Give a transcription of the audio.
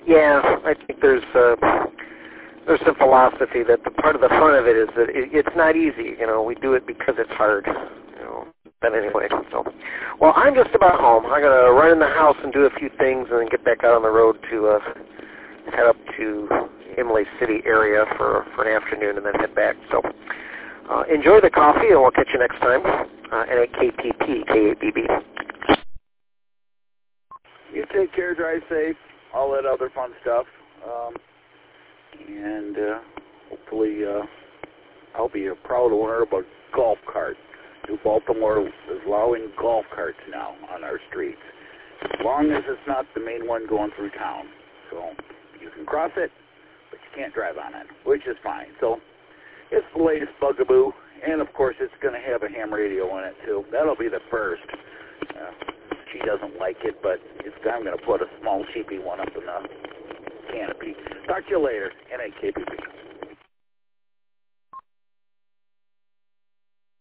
Yeah, I think there's some philosophy that the part of the fun of it is that it's not easy. You know, we do it because it's hard. You know, but anyway, so. Well, I'm just about home. I'm going to run in the house and do a few things and then get back out on the road to head up to Imlay City area for an afternoon and then head back. So enjoy the coffee, and we'll catch you next time. NAKPP, KABB. You take care, drive safe, all that other fun stuff. And hopefully I'll be a proud owner of a golf cart. New Baltimore is allowing golf carts now on our streets, as long as it's not the main one going through town. So you can cross it, but you can't drive on it, which is fine. So it's the latest bugaboo, and of course it's going to have a ham radio in it too. That'll be the first. She doesn't like it, but I'm going to put a small cheapy one up in the canopy. Talk to you later. NAKPP.